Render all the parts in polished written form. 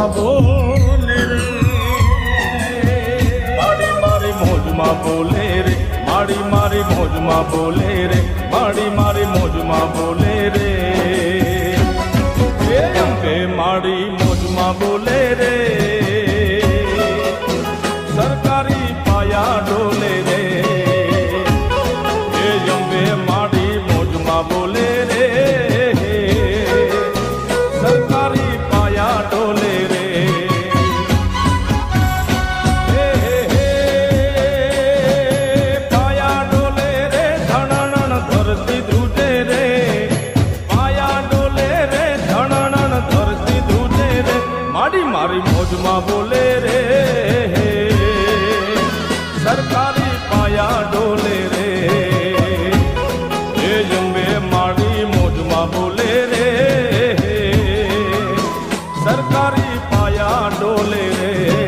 મોજમાં બોલે રે માડી મારી મોજમાં બોલે રે માડી મારી મોજમાં બોલે રે માડી મારી મોજમાં બોલે રે એ અંબે માડી મોજમાં બોલે રે સરકારી પાયા ડોલે રે એ અંબે માડી મોજમાં બોલે રે સરકારી પાયા ડોલે રે પાયા ડોલે રે ધણણ ધરતી ધ્રુજે રે પાયા ડોલે રે ધણણ ધરતી ધ્રુજે રે માડી મારી મોજમાં બોલે રે સરકારી પાયા ડોલે રે એ અંબે માડી મોજમાં બોલે રે સરકારી પાયા ડોલે રે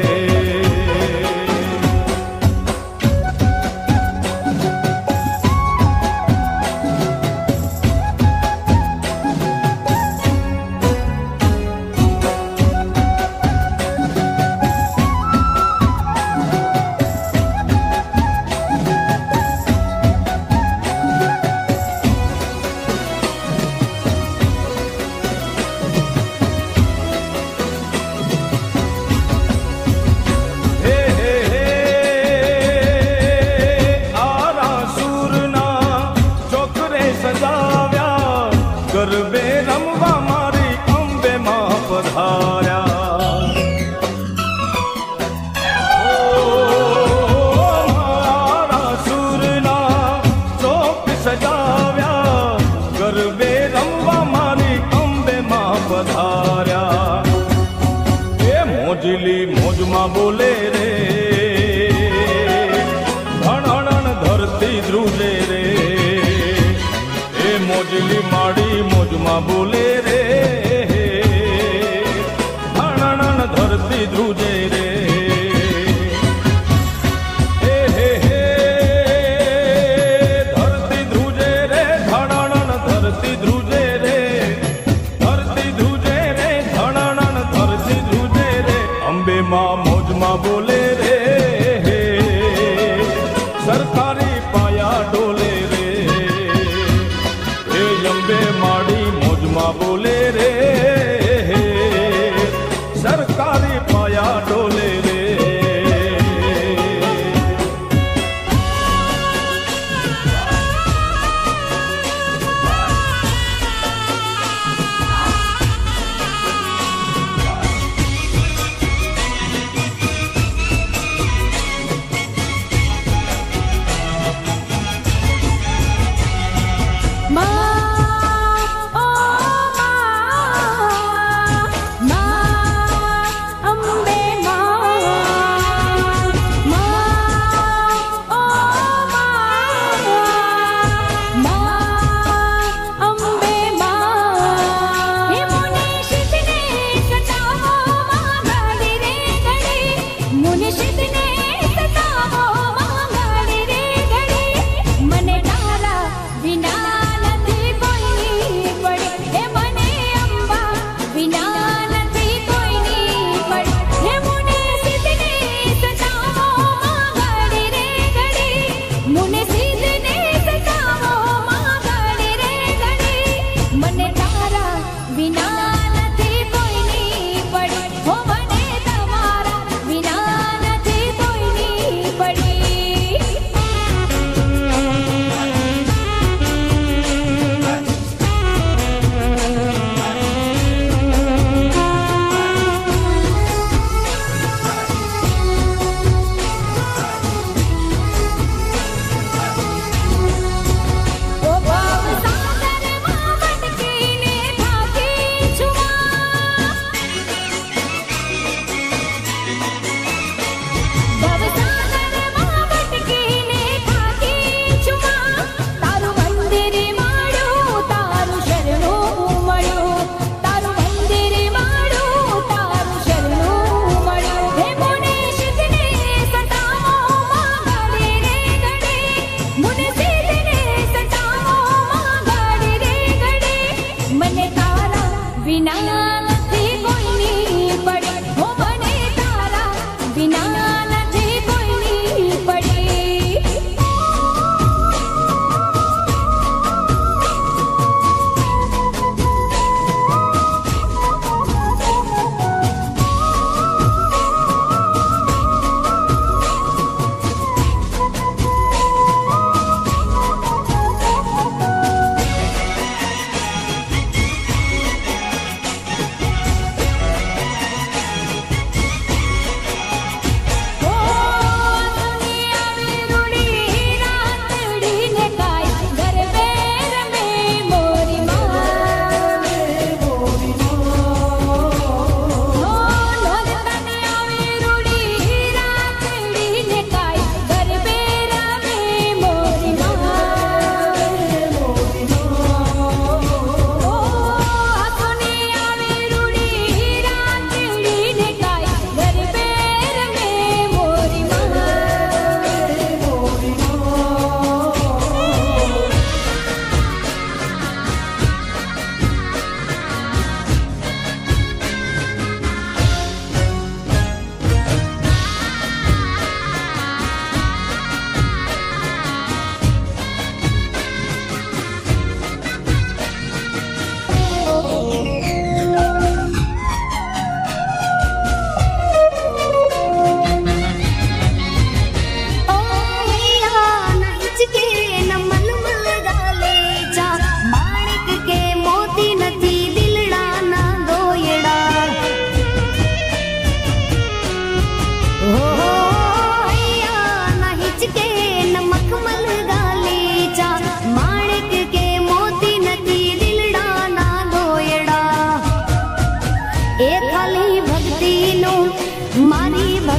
ગરબે રમવા મારી અંબે માં પધાર્યા મારા સુરના ચોક સજાવ્યા ગરબે રમવા મારી અંબે માં પધાર્યા એ મોજલી મોજમાં બોલે રે ધણણ ધરતી ધ્રુજે રે મોજલી માડી મોજમાં બોલે રે ધણણ ધરતી ધ્રુજે રે ધરતી ધ્રુજે રે ધણણ ધરતી ધ્રુજે રે ધરતી ધ્રુજે રે ધણણ ધરતી ધ્રુજે રે અંબે માં મોજમાં બોલે રે સરકારી પાયા ડોલે રે અંબે માડી મોજમાં બોલે રે સરકારી પાયા ડોલે રે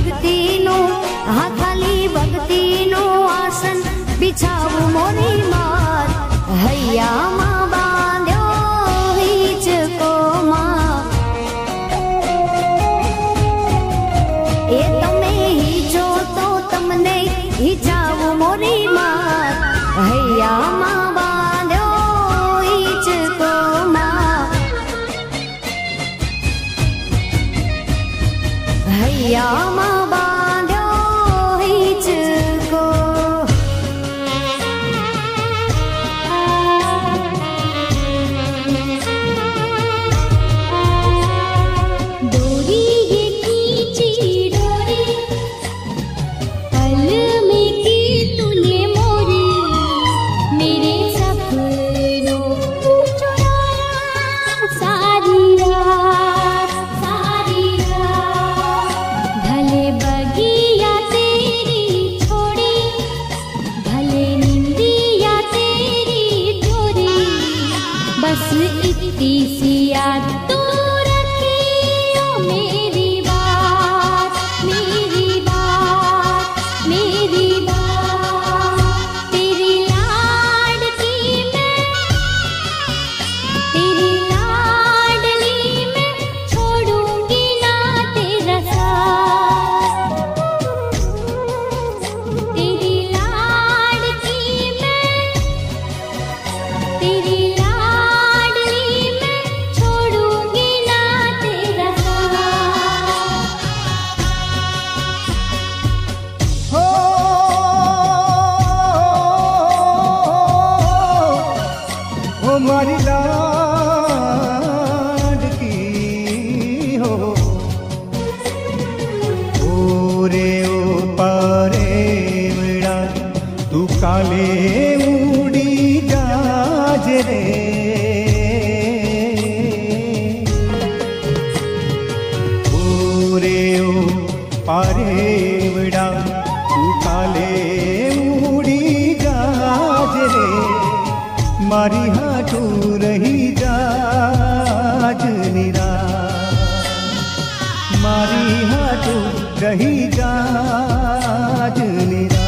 भक्ति नो हाँ खाली भक्ति नो आसन बिछावू मोरी मात हैया माँ बांध्यो हिचको माँ ए तमे हिचो तो तमने हिचावू मोरी मात हैया माँ बांध्यो हिचको माँ हैया माँ बांध्यो हिचको डोरी ये खींची डोरी पल में की तूने मोरी मेरे सपनों को चुराया सारी रात भले बगिया तेरी छोड़ी भले निंदिया तेरी चोरी बस इतनी सी याद तू रखी ओ मेरी बात मेरी बात मेरी बात तेरी लाडली मैं छोड़ूंगी ना तेरा साथ तेरी लाडली मैं छोड़ूंगी ना तेरा साथ हो मारी लाडकी हो रे ओ पारे मेरा तू काले मूडी जाज रे रे ओ पारे मेरा तू काले मूडी जाज रे मारी हाथू रही जाज निरा मारी हाथू रही जाज निरा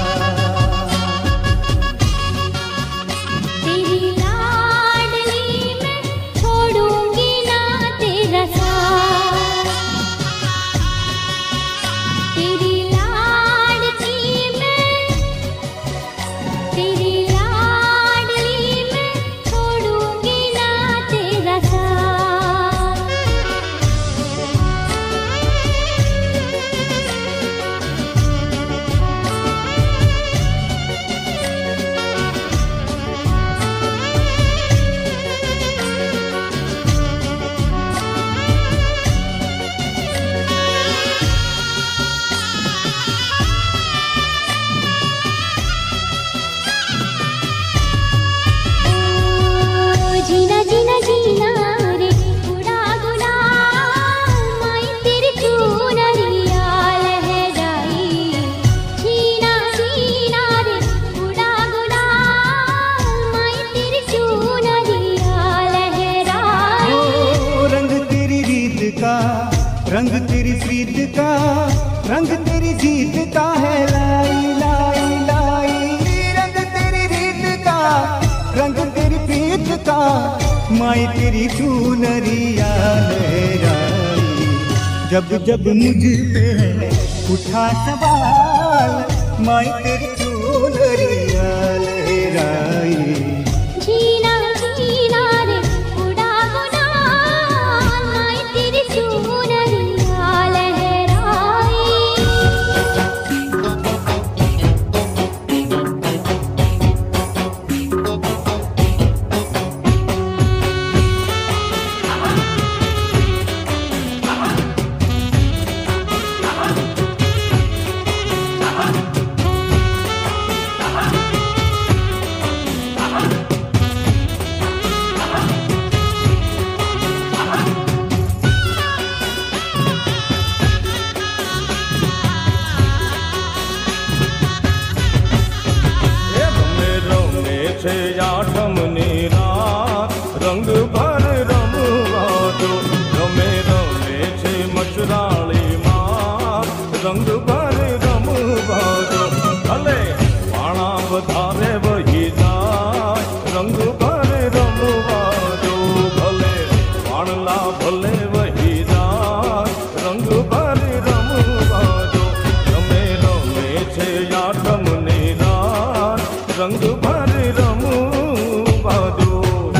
तेरी लाडली मैं छोड़ूंगी ना तेरा साथ तेरी लाडली मैं छोड़ूंगी ना तेरा साथ जीना जीना जीना रे उड़ा गुला माई तेरी चुनरिया लहराई जीना जीना रे उड़ा गुला माई तेरी चुनरिया लहराई रंग तेरी रीत का रंग तेरी प्रीत का रंग तेरी जीत का है लाई लाई लाई रंग तेरी रीत का रंग तेरी प्रीत का माई तेरी चुनरिया लहराई जब जब मुझ पे उठा सवाल माई तेरी चुनरिया लहराई जीना जीना रे उड़ा गुला माई तेरी चुनरिया लहराई છે આઠમની રાત રંગ ભર રમવા દો રમે રમે છે મચરાળીમાં રંગ ભર રમવા જો ભલે પાણા વધારે વહી જાય રંગ ભર રમવા જો ભલે પાણલા ભલે વહી જાય રંગ ભર રમવા જો રમે રમે છે આઠમની રાત રંગ ભર રમવા જો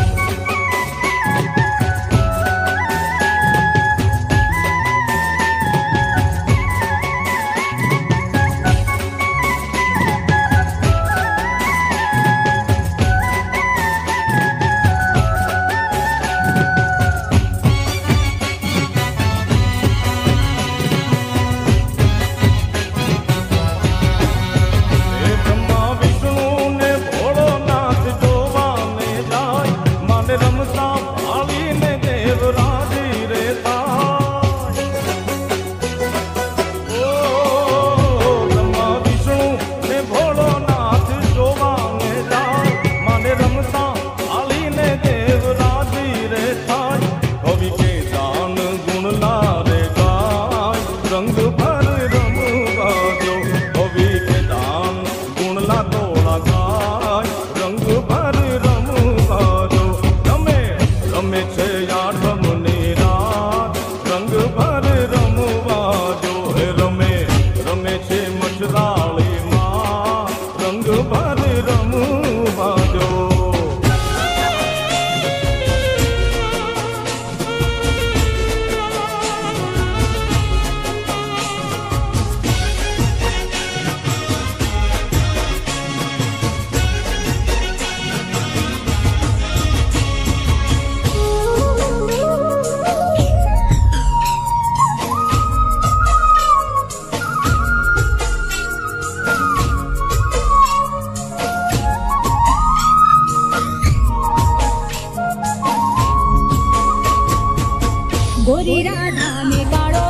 गोरी राधा में काड़ो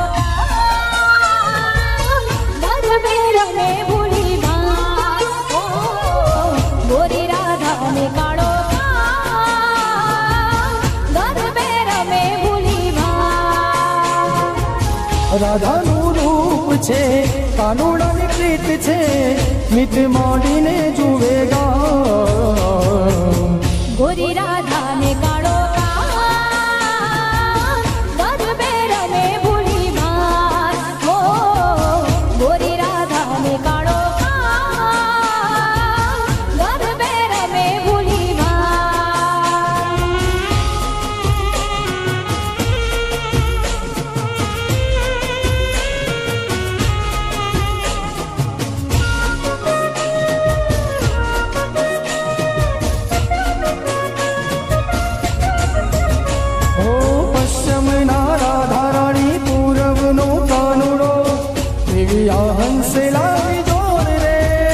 गरबेर में भूली बात ओ गोरी राधा में काड़ो गरबेर में भूली बात રાધાનું રૂપ છે કાનુડાની પ્રીત છે મિત માંડીને જુવેગા गोरी राधा में काड़ो गरबेर में भूली बात ओ गोरी राधा में काड़ो गरबेर में भूली बात ઓ પશ્ચિમના રાધારાણી પૂરવનો કાનુડો એવી આ હંસેલા જોર રે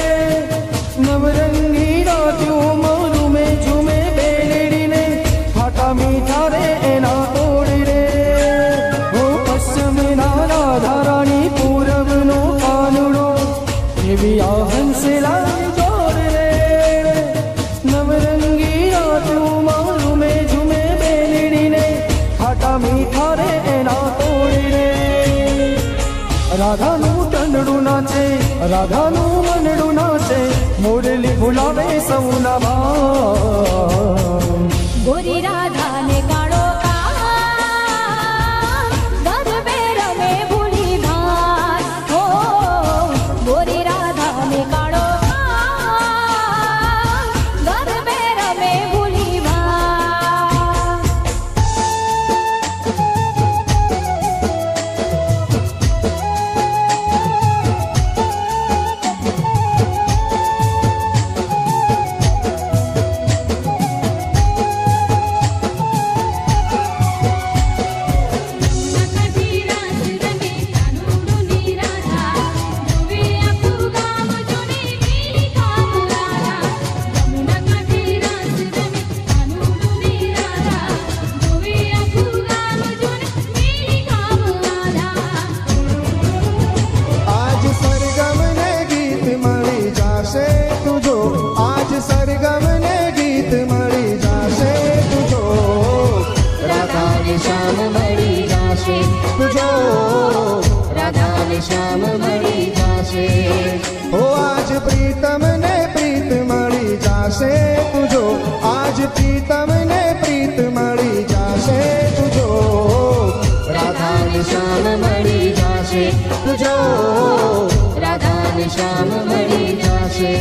નવરંગી રાત્યો મારું મેં ઝુમે બેલડીને ફાટા મીઠા રે એના તોડ રે ઓ પશ્ચિમના રાધારાણી પૂરવનો કાનુડો એવી આ હંસેલા જોર રે નવરંગી રાત્યો મારું મેં ઝુમે બેલડીને ફાટા મીઠા રે એના તોડ રે રાધાનું ટંડડું નાચે રાધાનું મનડું નાચે મોરલી ભૂલાવે સૌના ભાન गोरी राधा ने काड़ो गरबेर में भूली बात ओ गोरी राधा ने काड़ो गरबेर में भूली बात श्याम मणि देखजो राधा ने श्याम मળી जाशे।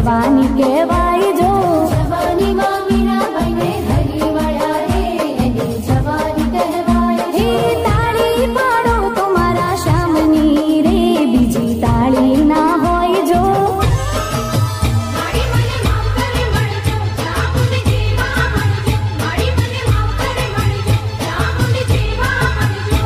जवानी कहवाई जो जवानी मां मीराबाई ने हरी वाला रे एनी जवानी कहवाय हे ताળી પાડો તમારા શામની રે બીજી તાળી ના હોય જો માડી મને માવતરે મળજો ચામુંડી જેવા મળજો માડી મને માવતરે મળજો ચામુંડી જેવા મળજો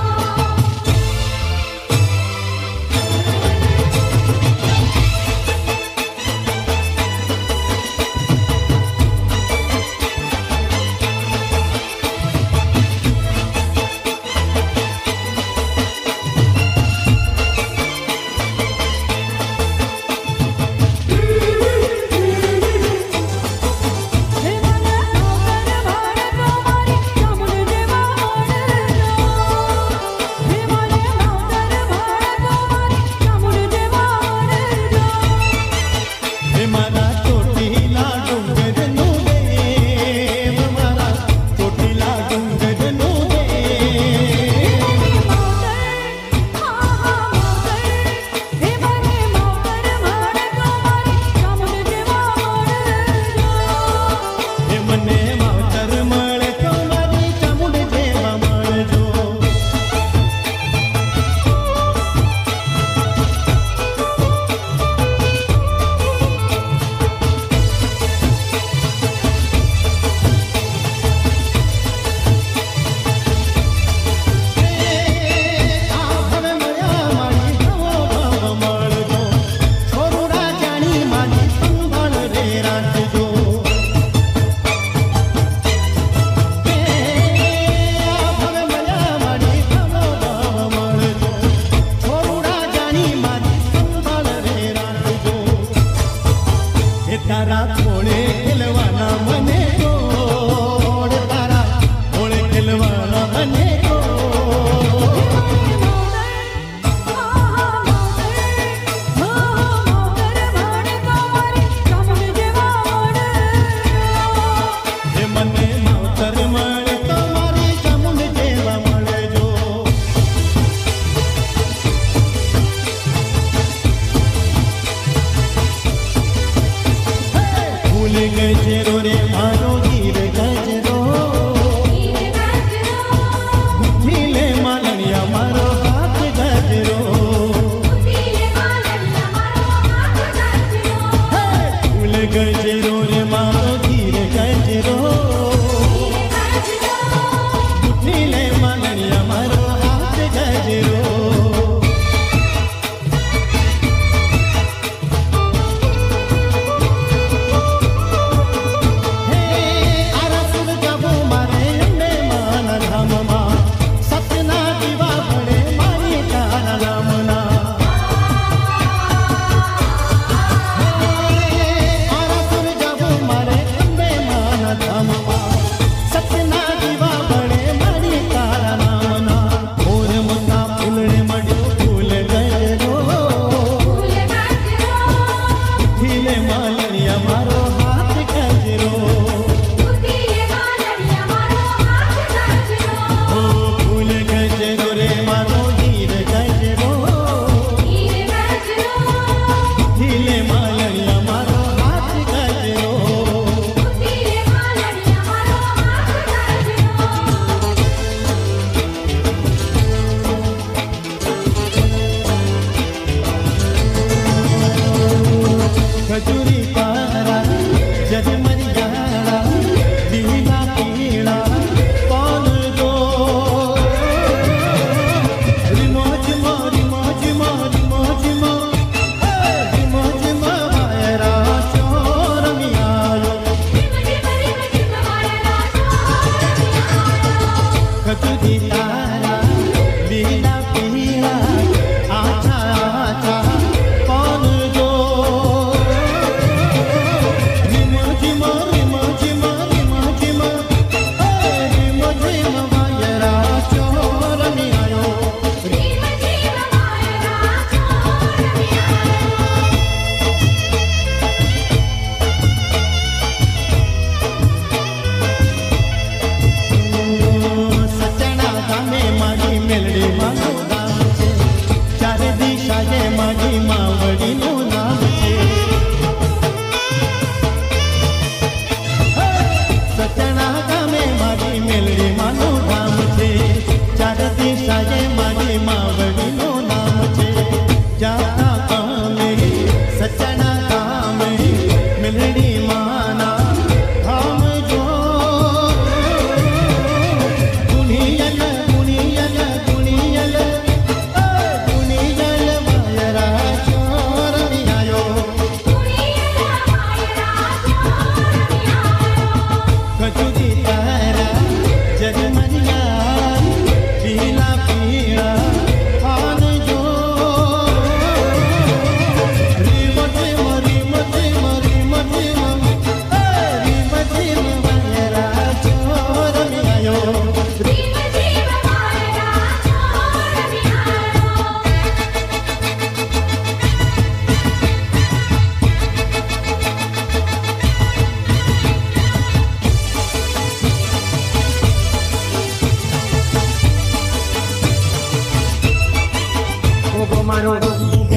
Hey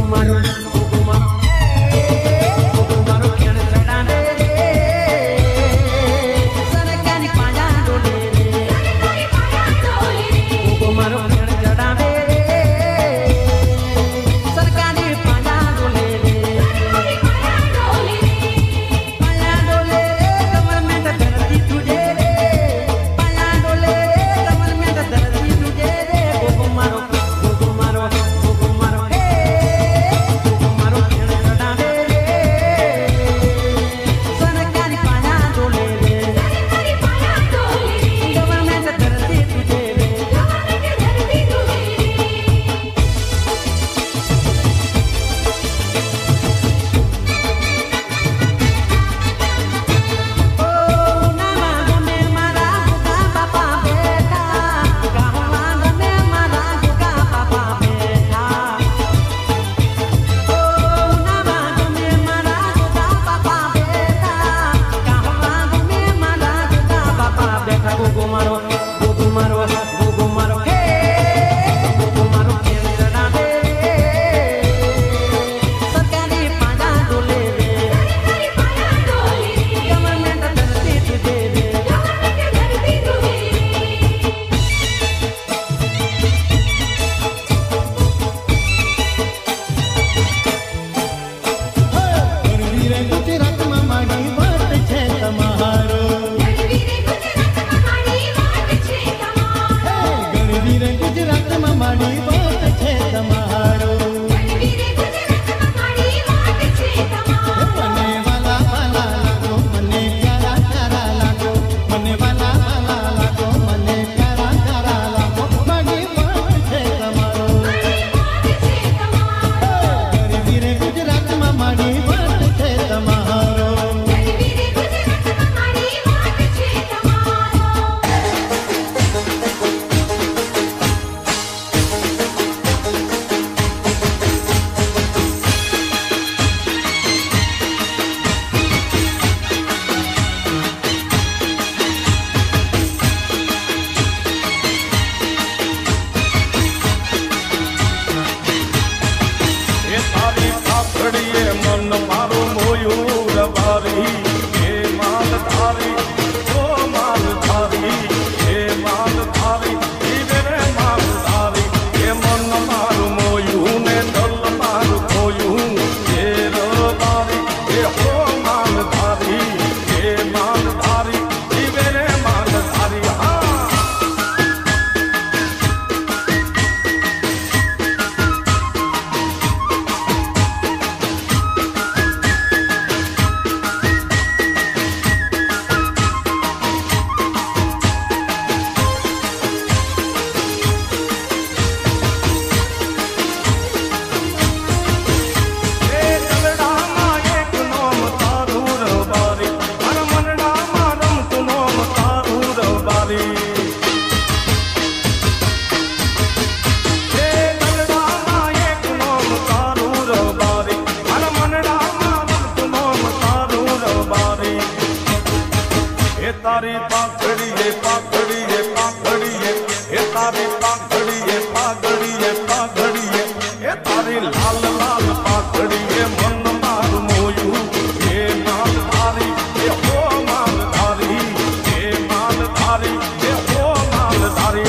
तारी पाखड़ी है पाखड़ी है पाखड़ी है ये तारी पाखड़ी है पाखड़ी है पाखड़ी है ये तारी लाल लाल पाखड़ी है मन मार मोयू ये माल धारी ये हो माल धारी ये माल धारी ये हो माल धारी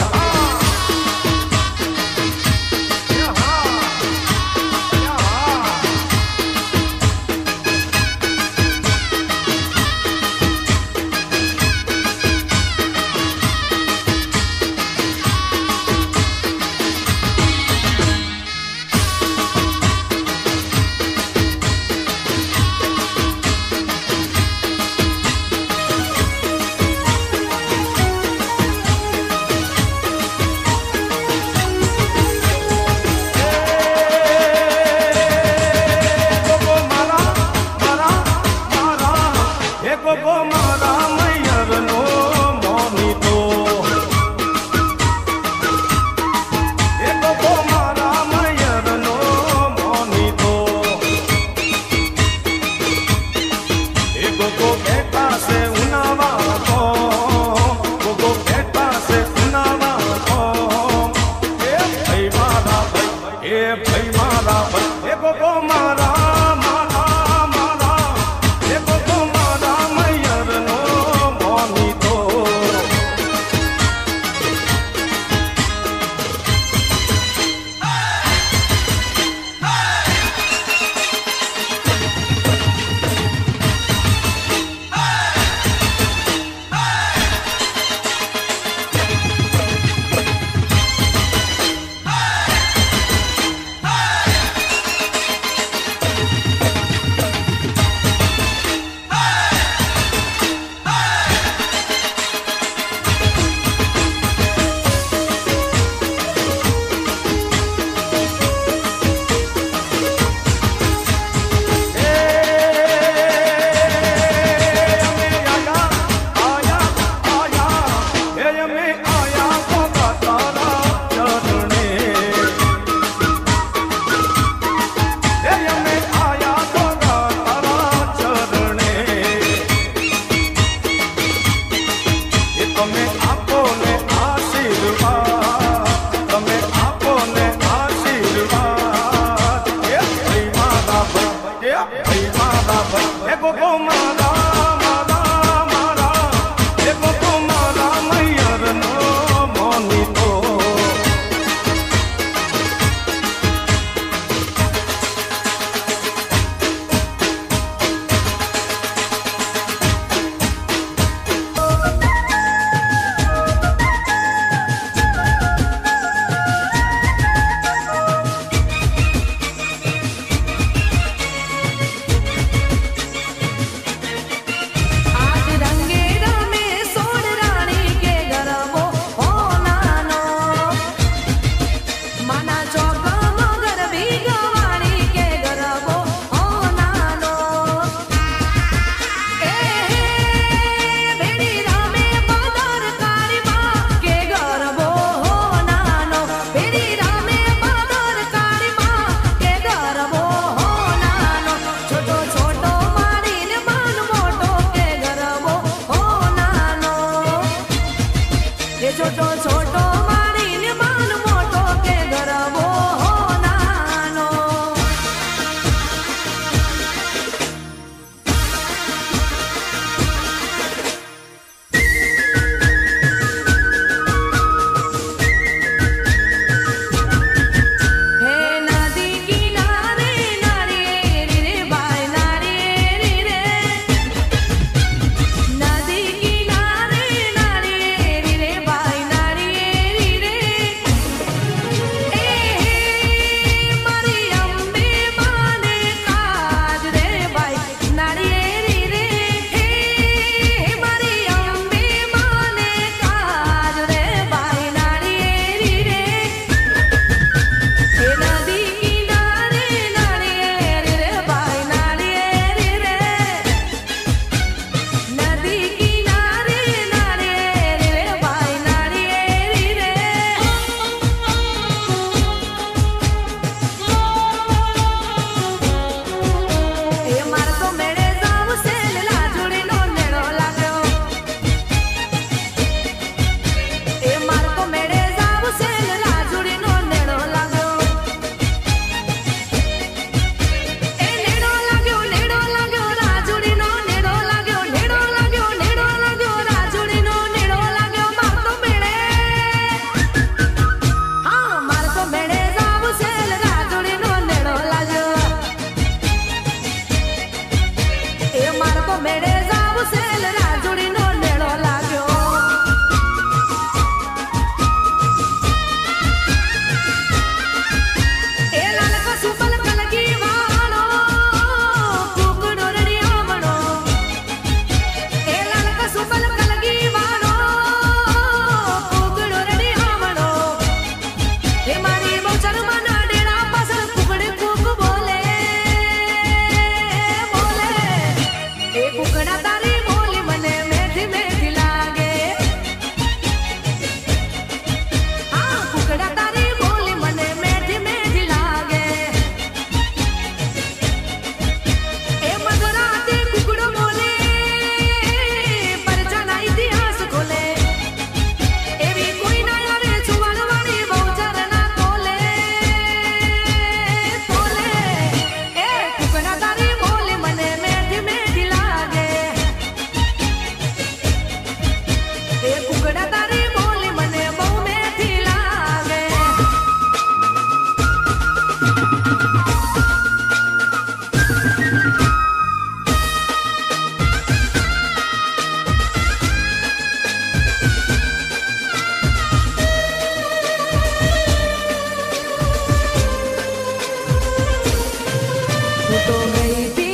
तो गई थी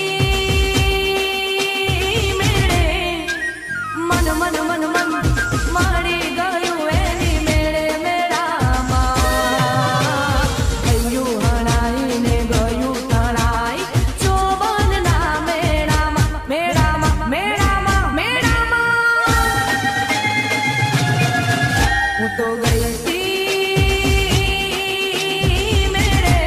मेरे मन मन मन मन मारी गयो एनी मेरे मेरा मायू हणाई ने गयू तणाई चोबन ना मेरा मेरा मेरा मेरा હું તો ગઈ थी मेरे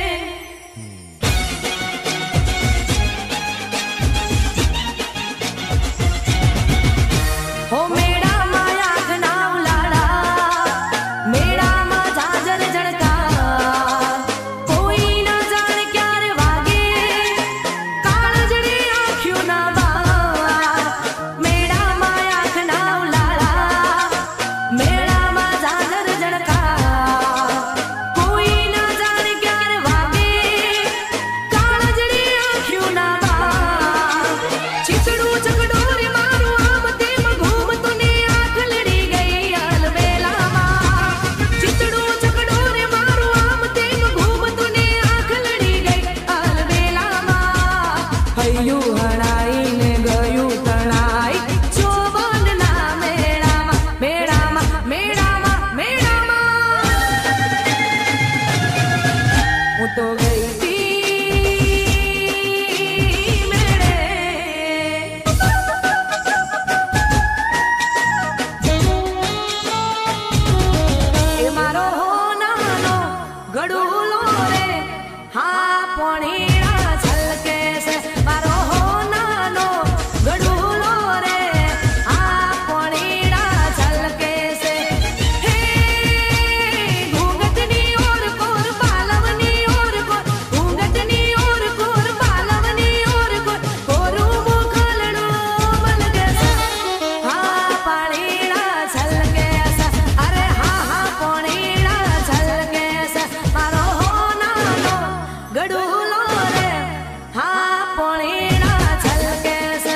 हो मेरा माया खनाव लाड़ा मेरा मा जाजर जड़का कोई ना जाने क्या रे वागे काळजड़ी आँखियों ना बार मेरा माया खनाव लाड़ा मेरा मा जाजर जड़का कोई ना जाने क्या रे वागे काळजड़ी आँखियों ना बार चिचड़ू चकडोरे मारू आम तेम घूम तूने आँख लड़ी गई अलबेला माँ चिचड़ू चकडोरे मारू आम तेम घूम तूने आँख लड़ी गई अलबेला माँ हयू हणाई ने गयू तणाई चोबन ना मेरा माँ मेरा माँ मेरा माँ मेरा माँ હું તો ગઈ थी मेरे એ મારો નાનો ગડુલો રે હા પોણીડા છલકે છે મારો નાનો ગડુલો રે હા પોણીડા છલકે છે હે ઘૂંઘટની ઓર કોર પાલવની ઓર કોર ઘૂંઘટની ઓર કોર પાલવની ઓર કોર કોરું મુખલડું મલકે છે હા પાણીડા છલકે છે અરે હા હા પોણીડા છલકે છે મારો નાનો ગડુલો રે હા પોણીડા છલકે છે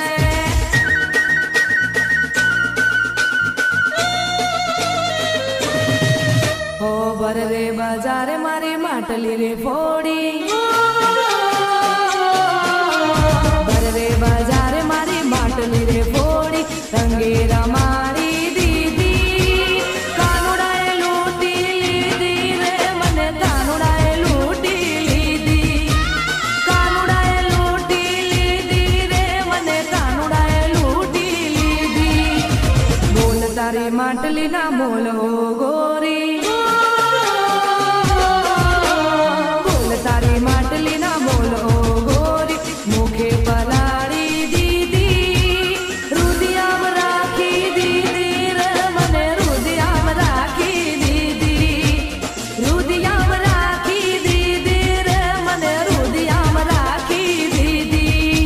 हो बररे बाजारे मारी માટલી रे फोड़ी बररे बाजारे मारी માટલી रे फोड़ी रंगेरा मारी दीदी कानुડાએ લૂટી લીધી રે મને કાનુડાએ લૂટી લીધી કાનુડાએ લૂટી લીધી રે મને કાનુડાએ લૂટી લીધી બોલ તારી માટલી ના મોલ હો ગોરી બોલ તારી માટલી ના મોલ હો ગોરી મુખે પલાળી દીધી રુદિયામ રાખી દીધી રે મને રુદિયામ રાખી દીધી રુદિયામ રાખી દીધી રે મને રુદિયામ રાખી દીધી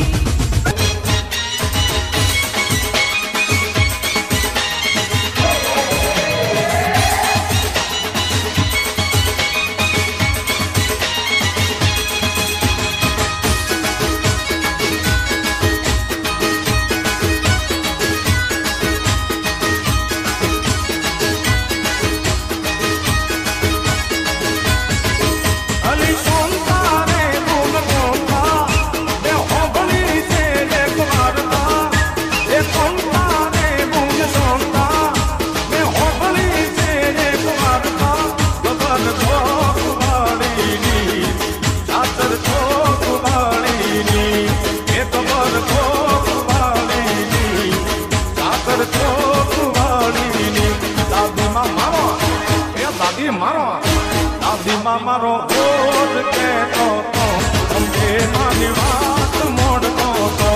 અલી સોનતા રે ગુણ ગોતા મે હોબળી છે એક વારતા એ સોનતા રે ગુણ સોનતા મે હોબળી છે એક વારતા બબર ચોક વાળીની ચાદર ચોક વાળીની એ બબર ચોક વાળીની ચાદર ચોક વાળીની દાદીમાં મારો એ દાદી મારો દાદીમાં મારો રોજ કહેતો તો અંબે માની વાત મોડતો તો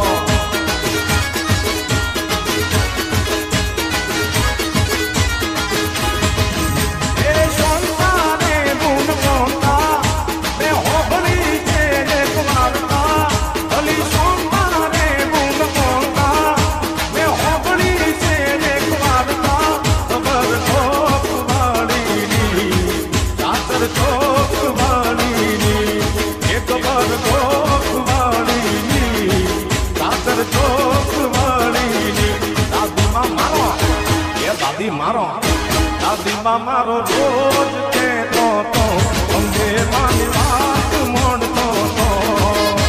એ સોનતા રે ગુણ ગોતા મે હોબળી છે એક વારતા અલી સોનતા રે ગુણ ગોતા મે હોબળી છે એક વારતા ખબર ચોક વાળીની ચાદર ચોક વાળીની એ ખબર ચોક વાળીની ચાદર ચોક વાળીની દાદીમાં મારો એ દાદીમાં મારો રોજ કહેતો તો અંબે માની વાત મોડતો તો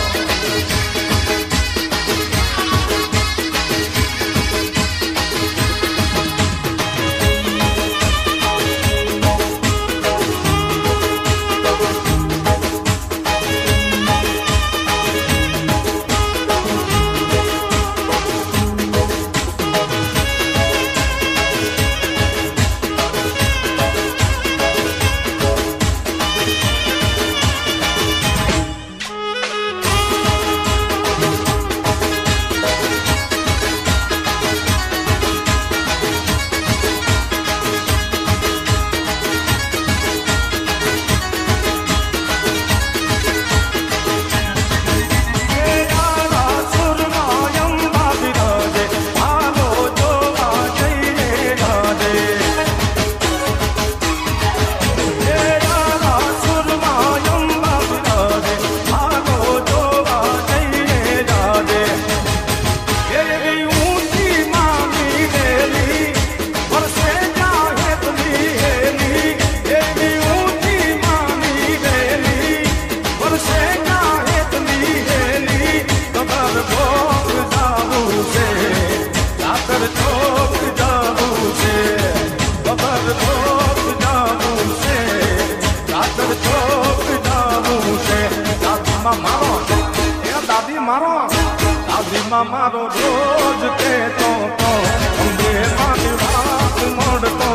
ठोक जाऊं से चादर ठोक जाऊं से दादी माँ मारो दादी मारो दादी माँ मारो रोज के तो अंबे मानी बात मोड़ तो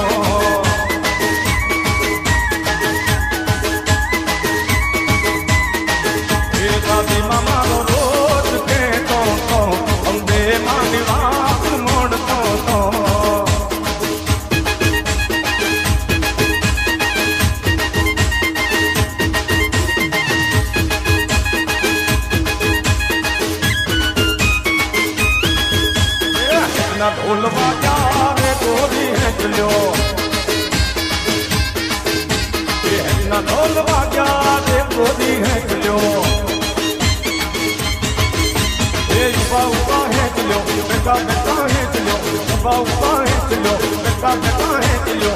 दादी माँ मारो रोज के तो अंबे मानी बात मोड़ तो ना ढोल बाजा रे गोरी है चलो ना ढोल बाजा रे गोरी है चलो युवा उबा है चलो बेटा बेटा है चलो युवा उबा है चलो बेटा बेटा है चलो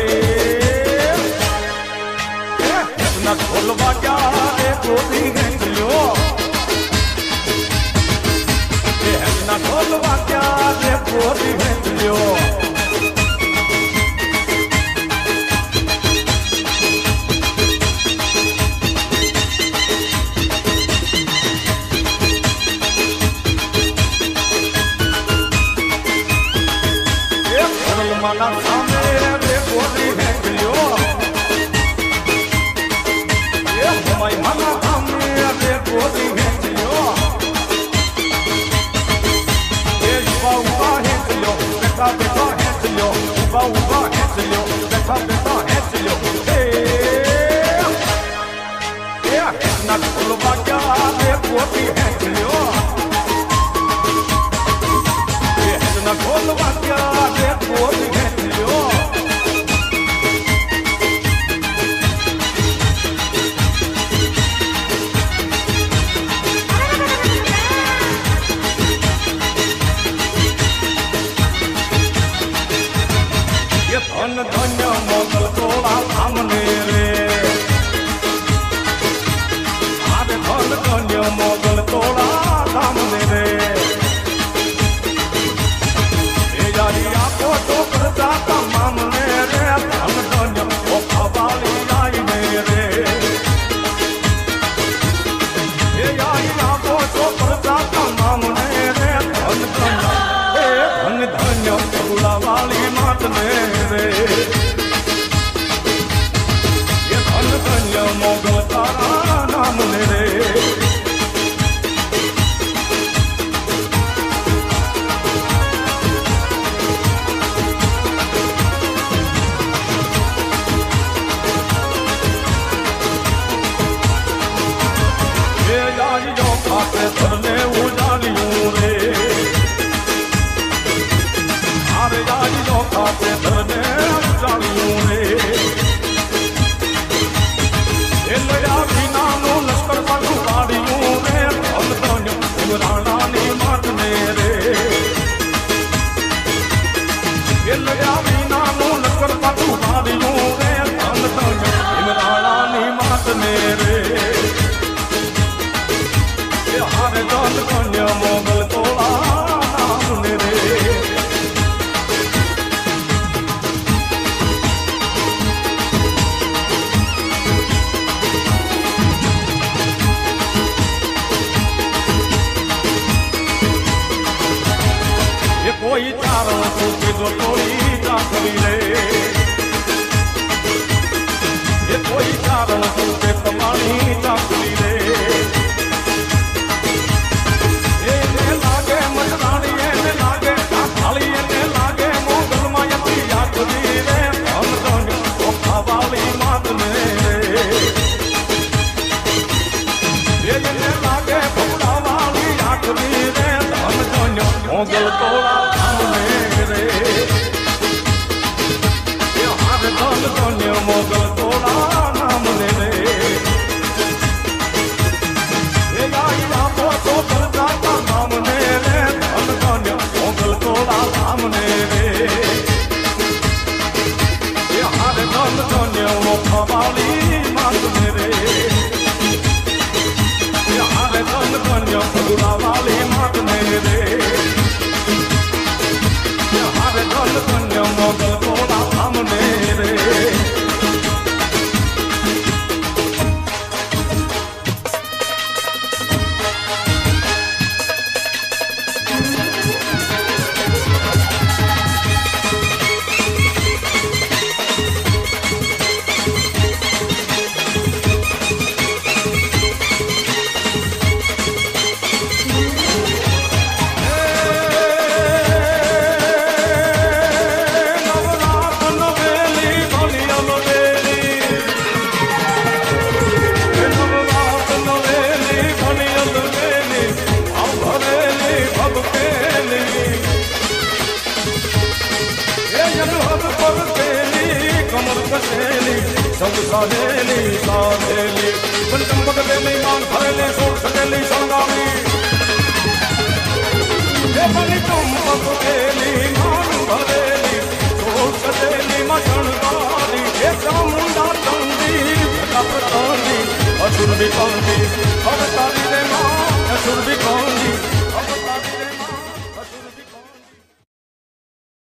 ना ढोल बाजा रे गोरी है चलो ना ढोल बाजा रे गोरी है चलो माना सामे रे गोरी है चलो हमारी माना सामे रे गोरी है चलो युवा उबा है चलो बेटा बेटा है चलो युवा उबा है चलो बेटा बेटा है चलो ना ढोल बाजा रे गोरी है चलो ना ढोल बाजा रे गोरी है चलो ये धन धन्य मोगल तोड़ा सामने रे आरे धन धन्य मोगल तोड़ा सामने रे ये यारी आपको तो करता मामने रे धन धन्य वो खबाली आई मेरे ये यारी आपको तो करता मामने रे धन धन्य गुला वाली मात मेरे ये धन धन्य मोगल तारा नाम मेरे ये यारी जो खाते धरने उजालियों रे आरे यारी जो खाते धरने उजालियों रे ये लया बिना नो लश्कर पालू गाड़ियों रे धन धन्य इमराना नी मात मेरे ये लया बिना नो लश्कर पालू गाड़ियों रे धन धन्य इमराना नी मात मेरे ये हारे धन धन्य मोगल तोड़ा नाम मेरे ये कोई चारों सूखे जो तोड़ी चाकरी रे ये कोई चारों सूखे तमानी चाकरी रे ये लागे मजरानी ने लागे थाली ने लागे मोगल मायती यात्री रे हम दोनों वो खवाली मात मेरे ये लागे बबड़ा वाली यात्री रे हम दोनों मोगल तोड़ा मेरे ये हार धन धन्य मोगल तोड़ा नाम मेरे ये गाई आपो तो करता नाम मेरे धन धन्य मोगल तोड़ा नाम मेरे ये हार धन धन्य वो खवाली मात मेरे ये हार धन धन्य बबड़ा वाली मात मेरे मोर कसेली सब साहेली साहेली बन चंपक देली मान भरेली सोर सजेली संगामी ये बन चंपक देली मान भरेली सोर सजेली मशनदारी ये चामुंडा चंदी प्रतापी असुर विपंदी अवतार